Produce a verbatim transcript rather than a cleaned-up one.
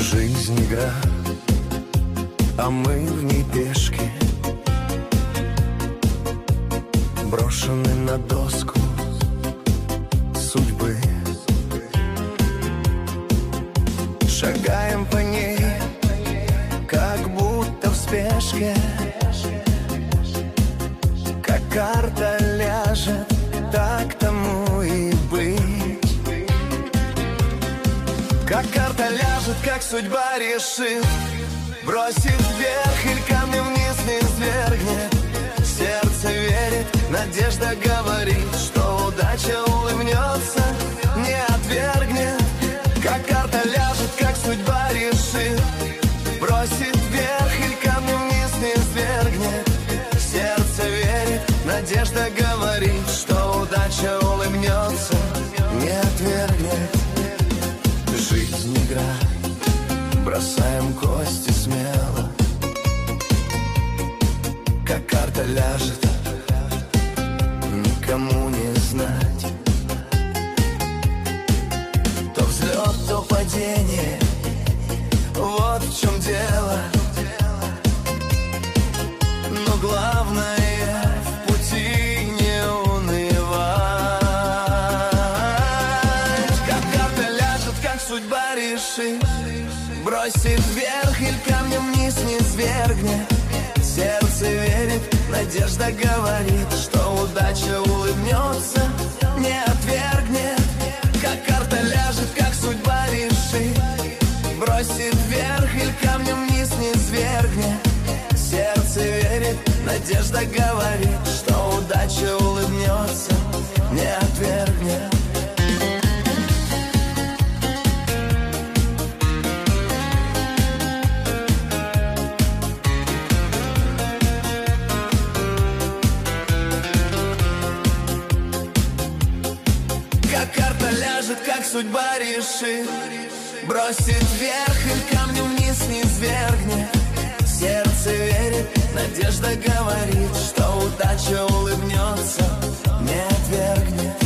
Жизнь игра, а мы в ней пешки, брошены на доску судьбы. Шагаем по ней, как будто в спешке, как карта ляжет, так тому и быть. Как карта ляжет, как судьба решит, бросит вверх или камнем вниз не свергнет. Сердце верит, надежда говорит, что удача улыбнется, не отвергнет. Как карта ляжет, как судьба решит, бросит вверх или камнем вниз не свергнет. Сердце верит, надежда говорит, что удача улыбнется, не отвергнет. Жизнь игра, бросаем кости смело, как карта ляжет, никому не знать. То взлет, то падение, вот в чем дело. Но главное в пути не унывать. Как карта ляжет, как судьба решит, бросит вверх или камнем вниз не свергнет. Сердце верит, надежда говорит, что удача улыбнется, не отвергнет. Как карта ляжет, как судьба решит, бросит вверх или камнем вниз не свергнет. Сердце верит, надежда говорит, что удача улыбнется, не отвергнет. Как карта ляжет, как судьба решит, бросит вверх или камнем вниз не свергнет. Сердце верит, надежда говорит, что удача улыбнется, не отвергнет.